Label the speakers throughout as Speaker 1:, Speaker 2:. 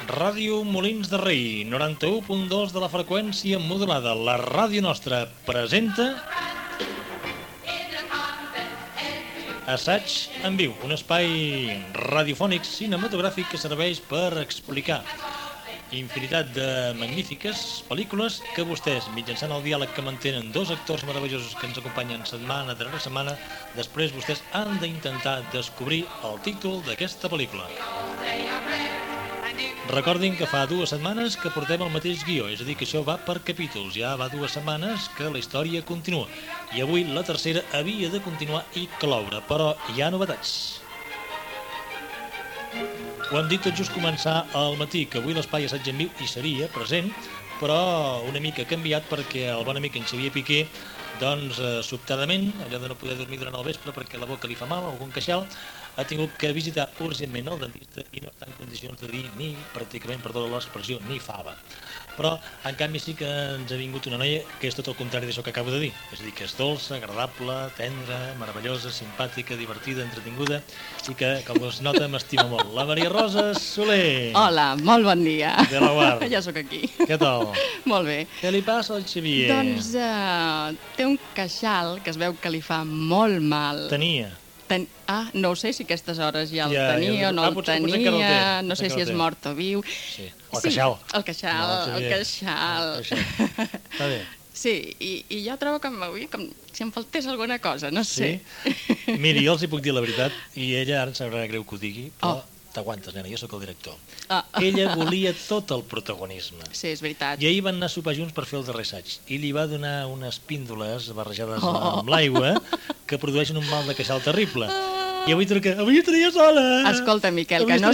Speaker 1: Ràdio Molins de Rei, 91.2 de la freqüència modulada. La ràdio nostra presenta Assaig en viu, un espai radiofònic cinematogràfic que serveix per explicar infinitat de magnífiques pel·lícules que vostès, mitjançant el diàleg que mantenen dos actors meravellosos que ens acompanyen setmana darrere setmana, després vostès han d'intentar descobrir el títol d'aquesta pel·lícula. Recordin que fa 2 setmanes que portem el mateix guió, és a dir, que això va per capítols. Ja va 2 setmanes que la història continua. I avui la tercera havia de continuar i cloure, però hi ha novetats. Ho hem dit tot just començar al matí, que avui l'espai Assaig en viu hi seria present, però una mica canviat perquè el bon amic en Xavier Piqué, doncs sobtadament, allò de no poder dormir durant el vespre perquè la boca li fa mal, algun queixal, ha tingut que visitar urgentment el dentista i no està en condicions de dir ni, pràcticament, perdó l'expressió, ni fava. Però, en canvi, sí que ens ha vingut una noia que és tot el contrari d'això que acabo de dir. És a dir, que és dolça, agradable, tendra, meravellosa, simpàtica, divertida, entretinguda i que, com es nota, m'estima molt. La Maria Rosa Soler.
Speaker 2: Hola, molt bon dia.
Speaker 1: De la Guard.
Speaker 2: Ja sóc aquí.
Speaker 1: Què tal?
Speaker 2: Molt bé.
Speaker 1: Què li passa al Xavier?
Speaker 2: Doncs té un queixal que es veu que li fa molt mal.
Speaker 1: Tenia.
Speaker 2: No ho sé si a aquestes hores ja el tenia o no el tenia, no sé si és mort o viu.
Speaker 1: Sí, el queixal.
Speaker 2: El queixal.
Speaker 1: Està bé.
Speaker 2: Sí, i jo trobo que avui com si em faltés alguna cosa, no sé.
Speaker 1: Sí? Miri, jo els hi puc dir la veritat, i ella ara em sabrà greu que ho digui, però t'aguantes, nena, jo sóc el director. Ella volia tot el protagonisme.
Speaker 2: Sí, és veritat.
Speaker 1: I ahir van anar a sopar junts per fer el darrer assaig, i li va donar unes píndoles barrejades amb l'aigua que produeixen un mal de queixal terrible. I avui truca, avui estaria sola!
Speaker 2: Escolta, Miquel, que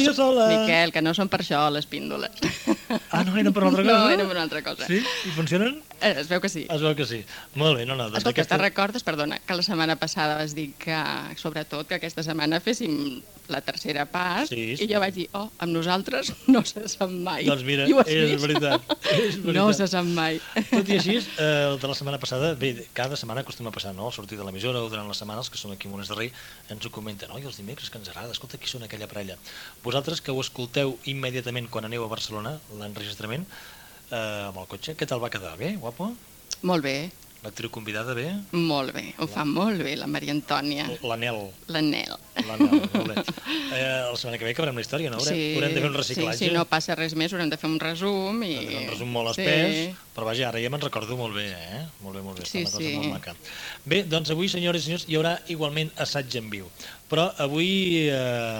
Speaker 2: no són per això les píndoles.
Speaker 1: Ah, no eren per una altra cosa?
Speaker 2: No, eren per una altra cosa.
Speaker 1: Sí? I funcionen?
Speaker 2: Es veu que sí.
Speaker 1: Es veu que sí. Molt bé, no.
Speaker 2: Escolta, te'n recordes, perdona, que la setmana passada vas dir que, sobretot, que aquesta setmana féssim la tercera part, i jo vaig dir, amb nosaltres no se sap mai.
Speaker 1: Doncs mira, és veritat.
Speaker 2: No se sap mai.
Speaker 1: Tot i així, de la setmana passada, bé, cada setmana acostuma a passar, no?, al sortir de l'emissora o durant les setmanes, que som aquí a Molins de Rei, ens ho comenten, i els dimecres que ens agrada, escolta, qui són aquella parella. Vosaltres que ho escolteu immediatament quan aneu a Barcelona, l'enregistrament, amb el cotxe, què tal va quedar? Bé, guapo?
Speaker 2: Molt bé.
Speaker 1: L'actriu convidada bé?
Speaker 2: Molt bé, ho fa molt bé, la Maria Antònia.
Speaker 1: L'Anel.
Speaker 2: L'Anel.
Speaker 1: Molt bé. La setmana que ve acabarem la història, no? Haurem de fer un reciclatge.
Speaker 2: Sí, si no passa res més, haurem de fer un resum.
Speaker 1: Un resum molt espès, però vaja, ara ja me'n recordo molt bé, Molt bé,
Speaker 2: sí,
Speaker 1: una cosa molt maca. Bé, doncs avui, senyores i senyors, hi haurà igualment assaig en viu. Però avui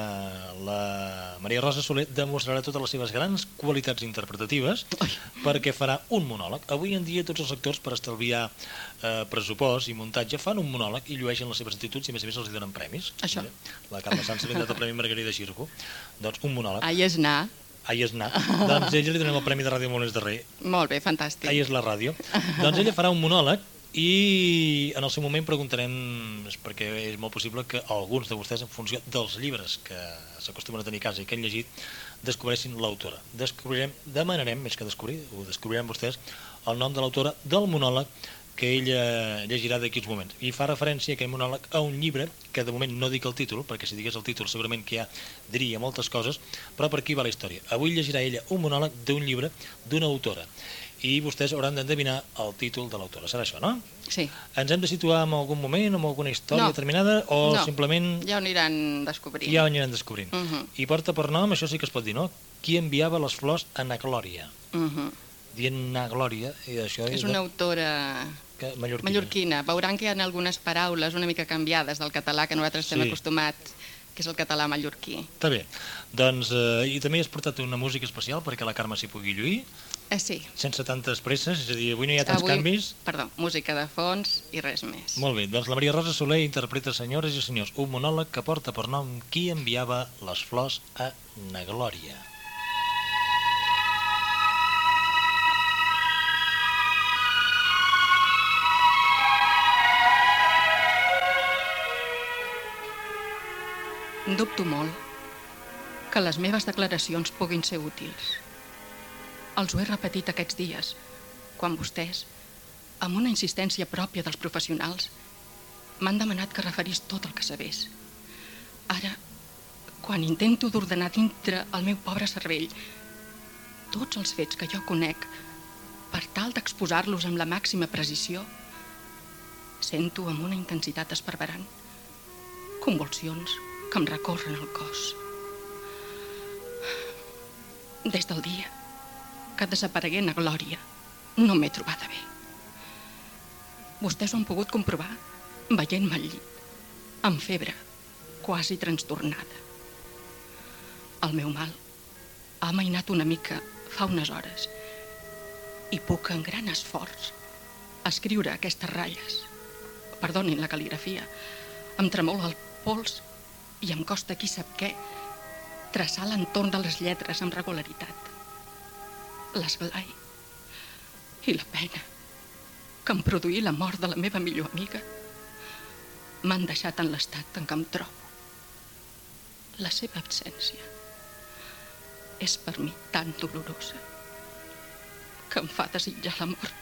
Speaker 1: la Maria Rosa Soler demostrarà totes les seves grans qualitats interpretatives perquè farà un monòleg. Avui en dia tots els actors, per estalviar pressupost i muntatge, fan un monòleg i llueixen les seves actituds i a més els donen premis.
Speaker 2: Això.
Speaker 1: La Carme Sanz ha donat el Premi Margarida Xirgo. Doncs un monòleg.
Speaker 2: Ahí és anar.
Speaker 1: Ahí és anar. Doncs ella li donem el Premi de Ràdio Molins de Rei.
Speaker 2: Molt bé, fantàstic.
Speaker 1: Ahí és la ràdio. Doncs ella farà un monòleg i en el seu moment preguntarem, perquè és molt possible que alguns de vostès, en funció dels llibres que s'acostumen a tenir a casa i que han llegit, descobressin l'autora. Demanarem, més que descobrir, ho descobriran vostès, el nom de l'autora del monòleg que ella llegirà d'aquí uns moments. I fa referència a aquest monòleg a un llibre que de moment no dic el títol, perquè si digués el títol segurament que ja diria moltes coses, però per aquí va la història. Avui llegirà ella un monòleg d'un llibre d'una autora i vostès hauran d'endevinar el títol de l'autora. Serà això, no?
Speaker 2: Sí.
Speaker 1: Ens hem de situar en algun moment, en alguna història determinada, o simplement...
Speaker 2: Ja ho aniran descobrint.
Speaker 1: Ja ho aniran descobrint. I porta per nom, això sí que es pot dir, no? Qui enviava les flors a na Glòria. Dient na Glòria, i això
Speaker 2: és una autora mallorquina. Veuran que hi ha algunes paraules una mica canviades del català que nosaltres estem acostumats, que és el català mallorquí.
Speaker 1: Està bé. Doncs, i també has portat una música especial perquè la Carme s'hi pugui lluir.
Speaker 2: Sí.
Speaker 1: Sense tantes presses, és a dir, avui no hi ha tants canvis.
Speaker 2: Perdó, música de fons i res més.
Speaker 1: Molt bé, doncs la Maria Rosa Soler interpreta, senyores i senyors, un monòleg que porta per nom Qui enviava les flors a na Glòria.
Speaker 2: Dubto molt que les meves declaracions puguin ser útils. Els ho he repetit aquests dies, quan vostès, amb una insistència pròpia dels professionals, m'han demanat que referís tot el que sabés. Ara, quan intento d'ordenar dintre el meu pobre cervell tots els fets que jo conec per tal d'exposar-los amb la màxima precisió, sento amb una intensitat esparverant convulsions que em recorren el cos. Des del dia que desaparegué na Glòria no m'he trobada bé. Vostès ho han pogut comprovar veient-me al llit, amb febre, quasi trastornada. El meu mal ha amainat una mica fa unes hores i puc en gran esforç escriure aquestes ratlles. Perdonin la cal·ligrafia, em tremola el pols i em costa qui sap què traçar l'entorn de les lletres amb regularitat. L'esglai i la pena que em produí la mort de la meva millor amiga m'han deixat en l'estat en què em trobo. La seva absència és per mi tan dolorosa que em fa desitjar la mort.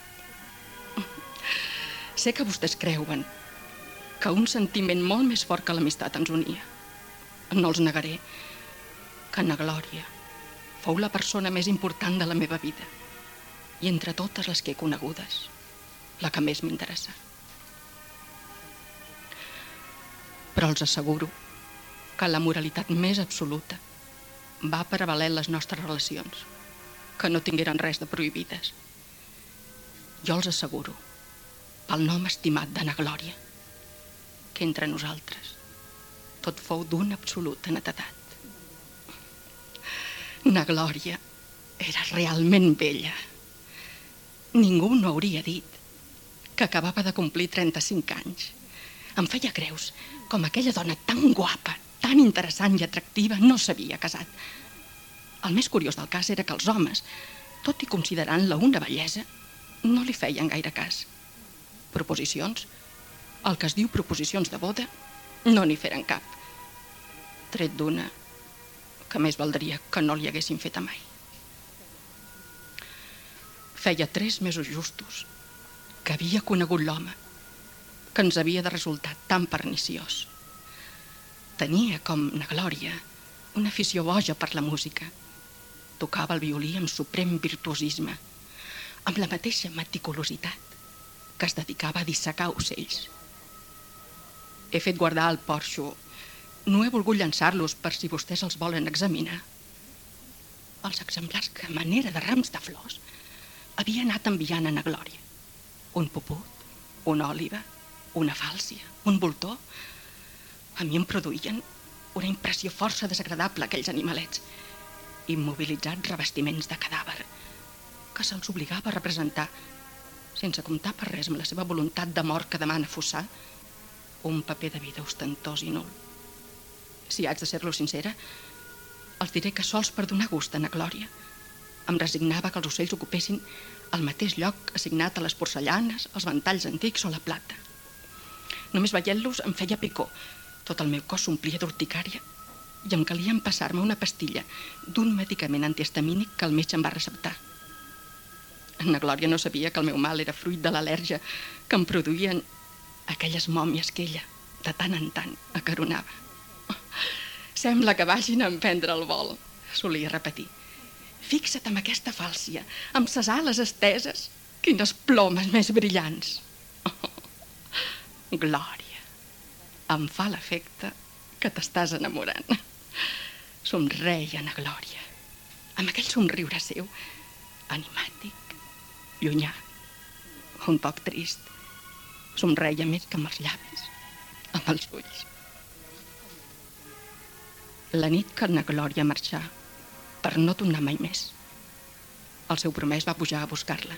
Speaker 2: Sé que vostès creuen que un sentiment molt més fort que l'amistat ens unia. No els negaré que na Glòria fou la persona més important de la meva vida i entre totes les que he conegudes, la que més m'interessa. Però els asseguro que la moralitat més absoluta va prevaler en les nostres relacions, que no tingueren res de prohibides. Jo els asseguro, pel nom estimat de na Glòria, que entre nosaltres tot fou d'una absoluta netedat. Na Glòria era realment bella. Ningú no hauria dit que acabava de complir 35 anys. Em feia creus com aquella dona tan guapa, tan interessant i atractiva no s'havia casat. El més curiós del cas era que els homes, tot i considerant-la una bellesa, no li feien gaire cas. Proposicions, el que es diu proposicions de boda, no n'hi feren cap, tret d'una que més valdria que no li haguessin fet mai. Feia 3 mesos justos que havia conegut l'home que ens havia de resultar tan perniciós. Tenia, com na Glòria, una afició boja per la música. Tocava el violí amb suprem virtuosisme, amb la mateixa meticulositat que es dedicava a dissecar ocells. He fet guardar el porxo. No he volgut llançar-los per si vostès els volen examinar. Els exemplars que, a manera de rams de flors, havia anat enviant a na Glòria. Un puput, una òliba, una fàlcia, un voltor. A mi em produïen una impressió força desagradable aquells animalets, immobilitzats revestiments de cadàver, que se'ls obligava a representar, sense comptar per res amb la seva voluntat de mort que demana fossar, un paper de vida ostentós i nul. Si haig de ser-lo sincera, els diré que sols per donar gust a na Glòria em resignava que els ocells ocupessin el mateix lloc assignat a les porcellanes, els ventalls antics o la plata. Només veient-los em feia picor, tot el meu cos s'omplia d'urticària i em calia empassar-me una pastilla d'un medicament antihistamínic que el metge em va receptar. Na Glòria no sabia que el meu mal era fruit de l'al·lèrgia que em produïen aquelles mòmies que ella, de tant en tant, acaronava. Sembla que vagin a emprendre el vol, solia repetir. Fixa't amb aquesta fàlcia, amb ses ales esteses, quines plomes més brillants. Glòria, em fa l'efecte que t'estàs enamorant. Somreia na Glòria, amb aquell somriure seu, animàtic, llunyà, un poc trist. Somreia més que amb els llavis, amb els ulls. La nit que na Glòria marxà, per no tornar mai més, el seu promès va pujar a buscar-la.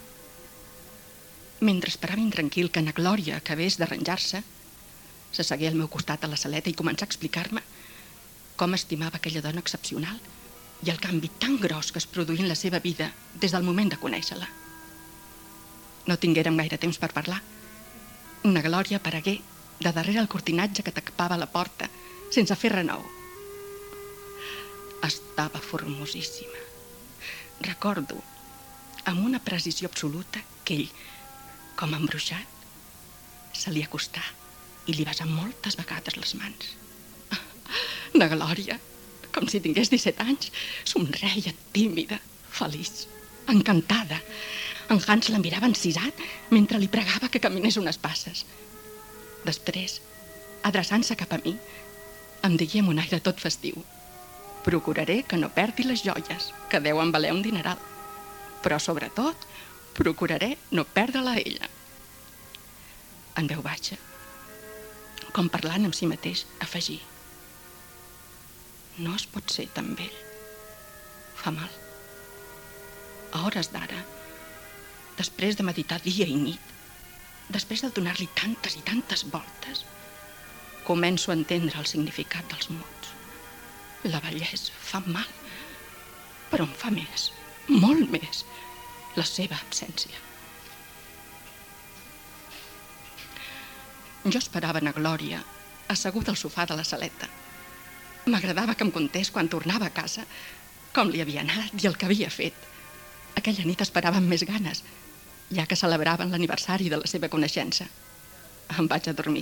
Speaker 2: Mentre esperava intranquil que na Glòria acabés d'arranjar-se, s'assegué al meu costat a la saleta i començà a explicar-me com estimava aquella dona excepcional i el canvi tan gros que es produïa en la seva vida des del moment de conèixer-la. No tinguérem gaire temps per parlar. Na Glòria aparegué de darrere el cortinatge que tapava la porta, sense fer renou. Estava formosíssima. Recordo, amb una precisió absoluta, que ell, com embruixat, se li acostà i li besà moltes vegades les mans. Na Glòria, com si tingués 17 anys. Somreia, tímida, feliç, encantada. En Hans la mirava encisat mentre li pregava que caminés unes passes. Després, adreçant-se cap a mi, em digué amb un aire tot festiu: procuraré que no perdi les joies, que deuen valer un dineral. Però, sobretot, procuraré no perdre-la a ella. En veu baixa, com parlant amb si mateix, afegí: no es pot ser tan vell. Fa mal. A hores d'ara, després de meditar dia i nit, després de donar-li tantes i tantes voltes, començo a entendre el significat dels mots. La vellesa fa mal, però em fa més, molt més, la seva absència. Jo esperava na Glòria, asseguda al sofà de la saleta. M'agradava que em contés quan tornava a casa com li havia anat i el que havia fet. Aquella nit esperava amb més ganes, ja que celebraven l'aniversari de la seva coneixença. Em vaig a dormir.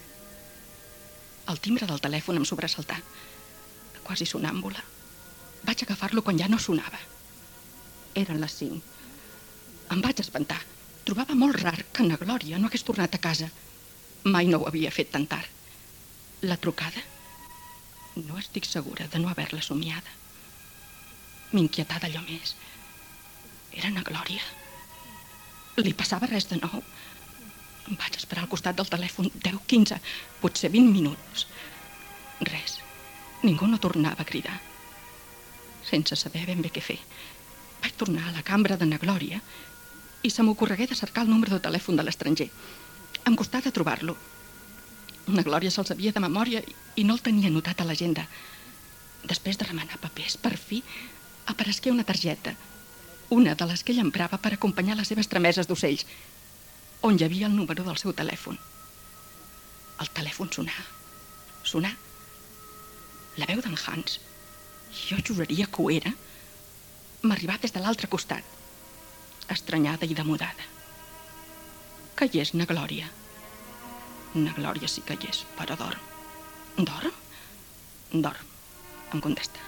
Speaker 2: El timbre del telèfon em sobresaltà, quasi sonàmbula. Vaig agafar-lo quan ja no sonava. Eren les 5. Em vaig espantar. Trobava molt rar que na Glòria no hagués tornat a casa. Mai no ho havia fet tan tard. La trucada? No estic segura de no haver-la somiada. M'inquietà d'allò més. Era na Glòria. Li passava res de nou. Em vaig esperar al costat del telèfon 10, 15, potser 20 minuts. Res. Ningú no tornava a cridar. Sense saber ben bé què fer, vaig tornar a la cambra de na Glòria i se m'ocorregué de cercar el número de telèfon de l'estranger. Em costà de trobar-lo. Na Glòria se'l sabia de memòria i no el tenia anotat a l'agenda. Després de remenar papers, per fi, aparegué una targeta, una de les que ell emprava per acompanyar les seves trameses d'ocells, on hi havia el número del seu telèfon. El telèfon sonà. La veu d'en Hans, jo juraria que ho era, m'arribà des de l'altre costat, estranyada i demudada. Que hi és, na Glòria? Na Glòria sí que hi és, però dorm. Dorm? Dorm, em contesta.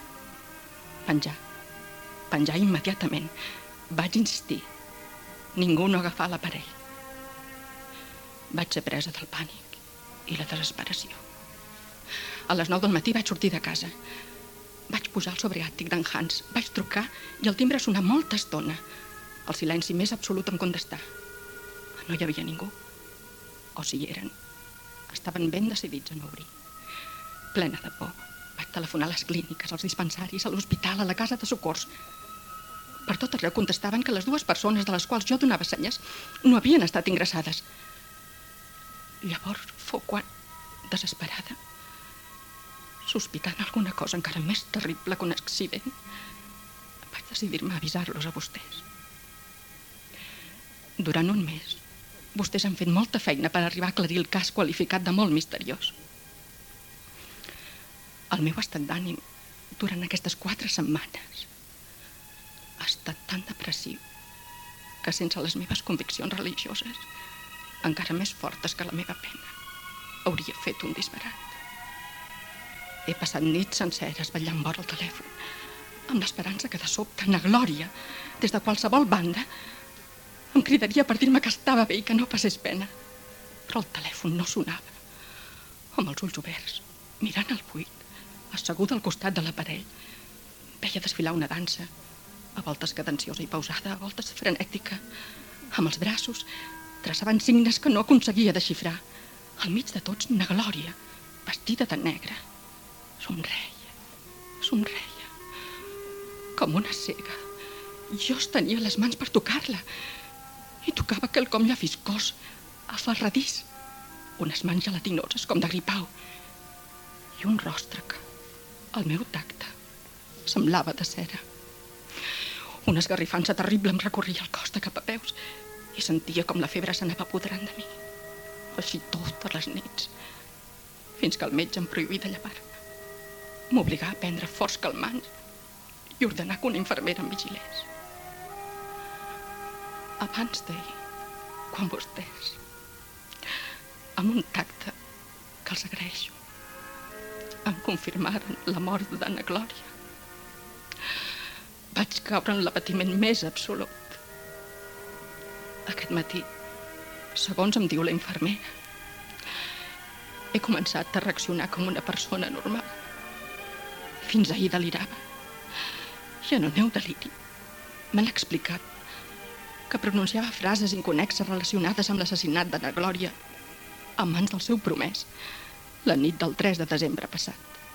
Speaker 2: Penjar immediatament. Vaig insistir. Ningú no agafà l'aparell. Vaig ser presa del pànic i la desesperació. A les 9 del matí vaig sortir de casa. Vaig pujar al sobreàtic d'en Hans, vaig trucar i el timbre sonà molta estona. El silenci més absolut em contestà. No hi havia ningú. O si hi eren, estaven ben decidits a no obrir. Plena de por, vaig telefonar a les clíniques, als dispensaris, a l'hospital, a la casa de socors. Per tot arreu contestaven que les 2 persones de les quals jo donava senyes no havien estat ingressades. Llavors fou quan, desesperada, sospitant alguna cosa encara més terrible que un accident, vaig decidir-me a avisar-los a vostès. Durant un mes, vostès han fet molta feina per arribar a aclarir el cas qualificat de molt misteriós. El meu estat d'ànim durant aquestes 4 setmanes ha estat tan depressiu que sense les meves conviccions religioses, encara més fortes que la meva pena, hauria fet un disbarat. He passat nits senceres vetllant vora el telèfon, amb l'esperança que de sobte na Glòria, des de qualsevol banda, em cridaria per dir-me que estava bé i que no passés pena. Però el telèfon no sonava. Amb els ulls oberts, mirant al buit, asseguda al costat de l'aparell, veia desfilar una dansa, a voltes cadenciosa i pausada, a voltes frenètica. Amb els braços traçaven signes que no aconseguia desxifrar. Al mig de tots, na Glòria, vestida de negre, somreia, com una cega. Jo estenia les mans per tocar-la i tocava quelcom llaviscós, aferradís, unes mans gelatinoses com de gripau i un rostre que, al meu tacte, semblava de cera. Una esgarrifança terrible em recorria el cos de cap a peus i sentia com la febre s'anava apoderant de mi. Així totes les nits, fins que el metge em prohibí de llevar-me. M'obligà a prendre forts calmants i ordenar que una infermera em vigilés. Abans d'ahir, quan vostès, amb un tacte que els agraeixo, em confirmaren la mort d'Anna Glòria. Vaig caure en l'apatiment més absolut. Aquest matí, segons em diu la infermera, he començat a reaccionar com una persona normal. Fins ahir delirava. I en el meu deliri m'han explicat que pronunciava frases inconexes relacionades amb l'assassinat d'Anna Glòria a mans del seu promès la nit del 3 de desembre passat.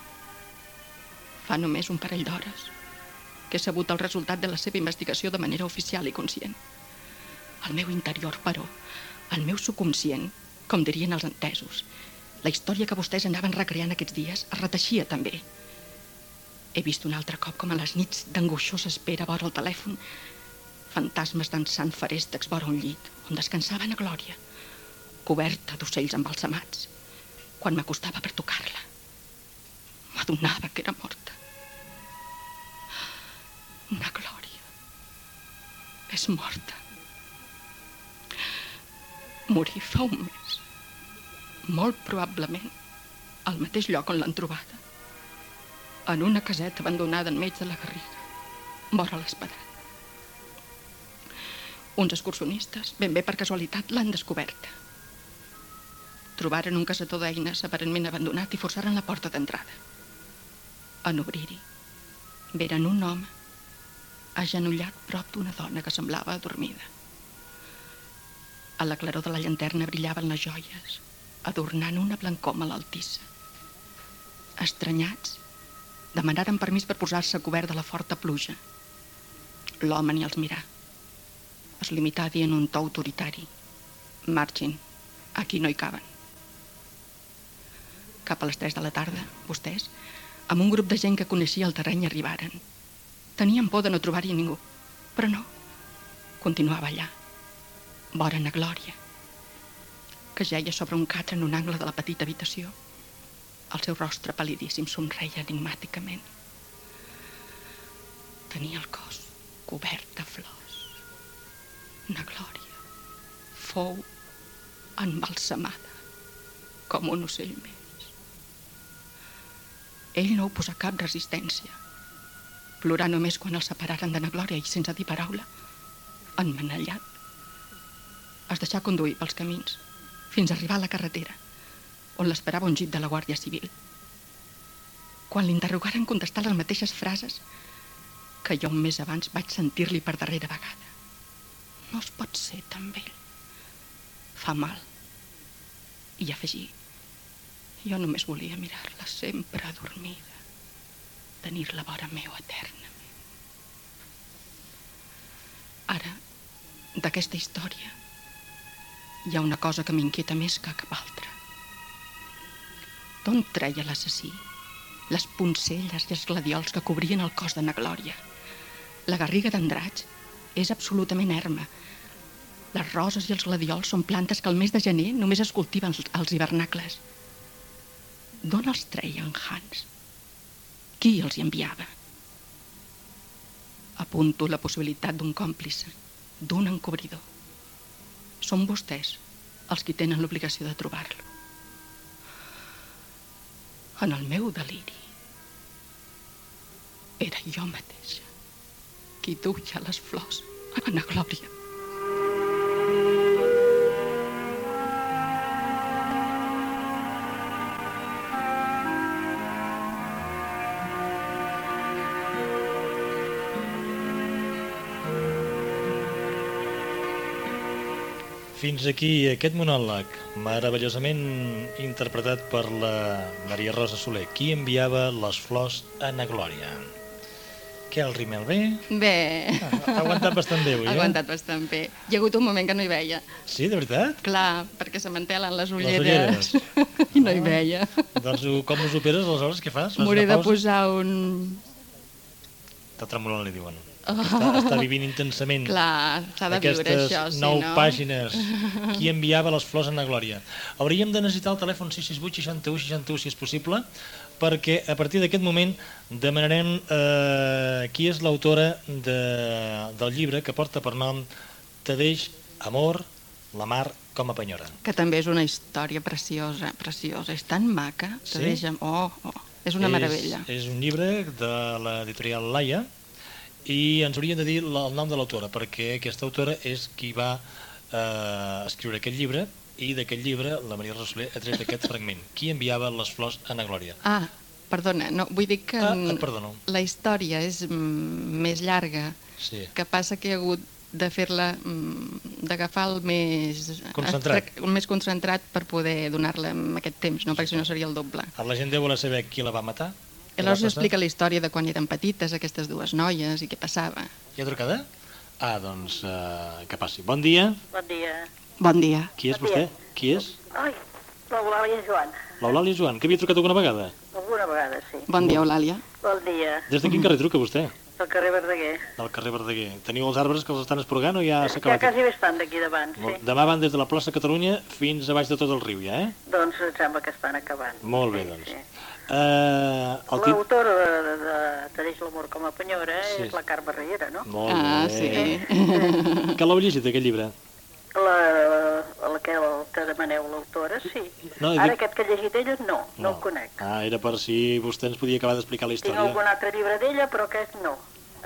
Speaker 2: Fa només un parell d'hores que he sabut el resultat de la seva investigació de manera oficial i conscient. Al meu interior, però, el meu subconscient, com dirien els entesos, la història que vostès anaven recreant aquests dies es reteixia també. He vist un altre cop com a les nits d'angoixosa espera vora el telèfon fantasmes dansant feréstecs vora un llit on descansava Anna Glòria, coberta d'ocells embalsamats. Quan m'acostava per tocar-la, m'adonava que era morta. Anna Glòria és morta. Morí fa un mes, molt probablement al mateix lloc on l'han trobada, en una caseta abandonada enmig de la Garriga, vora l'Espadà. Uns excursionistes, ben bé per casualitat, l'han descoberta. Trobaren un casetó d'eines aparentment abandonat i forçaren la porta d'entrada. En obrir-hi, veren un home agenollat prop d'una dona que semblava adormida. A la claror de la llanterna brillaven les joies, adornant una blancor malaltissa. Estranyats, demanaren permís per posar-se a cobert de la forta pluja. L'home ni els mirà. Es limità a dir en un to autoritari: marxin, aquí no hi caben. Cap a les 3 de la tarda, vostès, amb un grup de gent que coneixia el terreny, arribaren. Tenien por de no trobar-hi ningú, però no. Continuava allà, vora Anna Glòria, que jeia sobre un catre en un angle de la petita habitació. El seu rostre pal·lidíssim somreia enigmàticament. Tenia el cos cobert de flors. Anna Glòria fou embalsamada com un ocell més. Ell no oposà cap resistència. Plorà només quan el separaren d'Anna Glòria i, sense dir paraula, emmanellat, es deixà conduir pels camins fins a arribar a la carretera, on l'esperava un jeep de la Guàrdia Civil. Quan l'interrogaren, contestà les mateixes frases que jo un mes abans vaig sentir-li per darrera vegada. No es pot ser tan vell. Fa mal. I afegí: jo només volia mirar-la sempre adormida, tenir-la vora meu eternament. Ara, d'aquesta història, hi ha una cosa que m'inquieta més que cap altra. D'on treia l'assassí les poncelles i els gladiols que cobrien el cos d'Anna Glòria? La Garriga d'Andratx és absolutament erma. Les roses i els gladiols són plantes que al mes de gener només es cultiven als hivernacles. D'on els treia en Hans? Qui els hi enviava? Apunto la possibilitat d'un còmplice, d'un encobridor. Són vostès els qui tenen l'obligació de trobar-lo. En el meu deliri, era jo mateixa qui duia les flors a Anna Glòria.
Speaker 1: Fins aquí aquest monòleg, meravellosament interpretat per la Maria Rosa Soler. Qui enviava les flors a Anna Glòria? Què, el rímel bé?
Speaker 2: Bé.
Speaker 1: Ha aguantat bastant bé avui,
Speaker 2: Ha aguantat bastant bé. Hi ha hagut un moment que no hi veia.
Speaker 1: Sí, de veritat?
Speaker 2: Clar, perquè se m'entelen les
Speaker 1: Les
Speaker 2: ulleres. I no hi veia.
Speaker 1: Doncs com us operes aleshores? Què fas?
Speaker 2: M'hauré de posar un...
Speaker 1: Està tremolant, li diuen. Està vivint intensament.
Speaker 2: Clar, s'ha de viure això,
Speaker 1: aquestes
Speaker 2: si
Speaker 1: 9
Speaker 2: no...
Speaker 1: pàgines. Qui enviava les flors a Anna Glòria? Hauríem de necessitar el telèfon 668 61 61, si és possible, perquè a partir d'aquest moment demanarem qui és l'autora del llibre que porta per nom Te deix amor, la mar com a penyora.
Speaker 2: Que també és una història preciosa, preciosa. És tan maca.
Speaker 1: Sí?
Speaker 2: Te deix... Oh, oh. És una meravella.
Speaker 1: És un llibre de l'editorial Laia i ens haurien de dir el nom de l'autora, perquè aquesta autora és qui va escriure aquest llibre i d'aquest llibre la Maria Rosa Soler ha tret aquest fragment. Qui enviava les flors a na Glòria?
Speaker 2: Perdona, no, vull dir que
Speaker 1: perdono.
Speaker 2: La història és més llarga, que passa que he hagut de fer-la, d'agafar el més concentrat per poder donar-la en aquest temps, no? Perquè si no seria el doble.
Speaker 1: La gent deu voler saber qui la va matar?
Speaker 2: Llavors explica la història de quan eren petites, aquestes dues noies, i què passava.
Speaker 1: Hi ha trucada? Doncs que passi. Bon dia.
Speaker 3: Bon dia.
Speaker 2: Bon dia.
Speaker 1: Qui és vostè? Qui és?
Speaker 3: Ai, l'Eulàlia Joan.
Speaker 1: L'Eulàlia Joan, que havia trucat alguna vegada?
Speaker 3: Alguna vegada, sí.
Speaker 2: Bon dia, Eulàlia.
Speaker 3: Bon dia.
Speaker 1: Des de quin carrer truca vostè?
Speaker 3: Del carrer Verdaguer.
Speaker 1: Del carrer Verdaguer. Teniu els arbres que els estan esporgant o ja s'ha acabat?
Speaker 3: Ja quasi bé estan d'aquí davant, sí.
Speaker 1: Demà van des de la plaça Catalunya fins a baix de tot el riu, ja,
Speaker 3: Doncs em sembla que estan acabant.
Speaker 1: Molt bé, doncs.
Speaker 3: L'autor de T'adeix l'amor com a penyora és la Carme Riera, no?
Speaker 1: Molt bé.
Speaker 2: Sí.
Speaker 1: Que l'heu llegit, aquest llibre?
Speaker 3: La que demaneu l'autora, sí. Ara aquest que ha llegit ella, no el conec.
Speaker 1: Era per si vostè ens podia acabar d'explicar la història.
Speaker 3: Tinc algun altre llibre d'ella, però aquest no.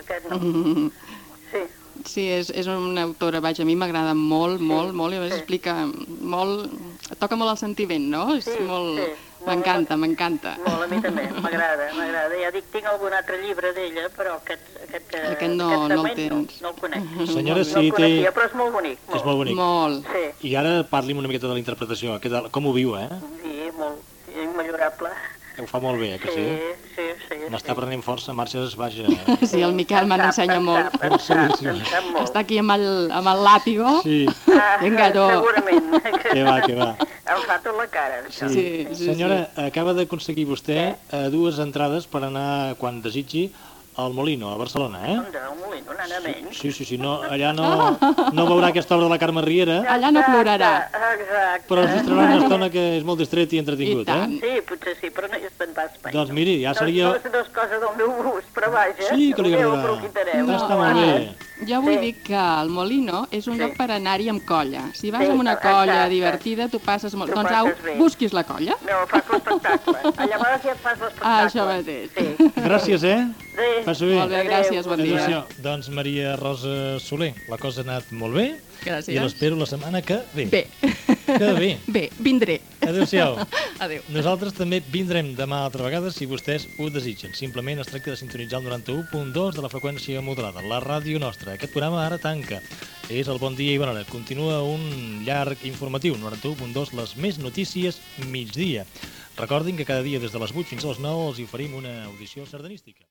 Speaker 3: Sí.
Speaker 2: Sí, és una autora, vaja, a mi m'agrada molt, molt, molt, i a més explica molt, toca molt el sentiment, no? M'encanta, m'encanta.
Speaker 3: Molt, a mi també, m'agrada. Ja dic, tinc algun altre llibre d'ella, però aquest
Speaker 2: no el tens.
Speaker 3: No el conec.
Speaker 1: Senyora,
Speaker 3: no el coneixia, però és molt bonic.
Speaker 1: És molt bonic.
Speaker 2: Molt.
Speaker 1: I ara parli'm una miqueta de la interpretació. Com ho viu,
Speaker 3: Sí, molt immillorable.
Speaker 1: Ho fa molt bé, que sí?
Speaker 3: Sí.
Speaker 1: N'està prenent força, marxes, vaja.
Speaker 2: Sí, el Miquel me n'ensenya molt. Està aquí amb el làtigo.
Speaker 1: Sí.
Speaker 3: Segurament.
Speaker 1: Què va.
Speaker 3: Em fa tot la cara, això.
Speaker 2: Sí.
Speaker 1: Senyora, acaba d'aconseguir vostè 2 entrades per anar, quan desitgi, al Molino, a Barcelona,
Speaker 3: Al Molino, nana menys.
Speaker 1: Sí, allà no veurà aquesta obra de la Carme Riera.
Speaker 2: Allà no plorarà.
Speaker 3: Exacte.
Speaker 1: Però es distraurà una estona que és molt distret i entretingut,
Speaker 3: Sí, potser sí, però no hi és tan pas mai.
Speaker 1: Doncs miri, ja seria...
Speaker 3: No és cosa del meu gust, però vaja.
Speaker 1: Sí, que li agradarà. Està molt bé.
Speaker 2: Jo vull dir que el Molino és un lloc per anar-hi amb colla. Si vas amb una colla divertida, tu passes molt... Doncs au, busquis la colla.
Speaker 3: No, fas l'espectacle. Llavors ja et fas l'espectacle.
Speaker 2: Això mateix.
Speaker 1: Gràcies, Passo bé.
Speaker 2: Molt bé, gràcies, bon dia.
Speaker 1: Doncs Maria Rosa Soler, la cosa ha anat molt bé.
Speaker 2: Gràcies.
Speaker 1: I l'espero la setmana que ve.
Speaker 2: Bé, vindré.
Speaker 1: Adéu-siau.
Speaker 2: Adéu.
Speaker 1: Nosaltres també vindrem demà altra vegada si vostès ho desitgen. Simplement es tracta de sintonitzar el 91.2 de la freqüència modulada, la ràdio nostra. Aquest programa ara tanca. És el Bon Dia i Bona Hora. Continua un llarg informatiu, 91.2, les més notícies migdia. Recordin que cada dia des de les 8 fins a les 9 els hi oferim una audició sardanística.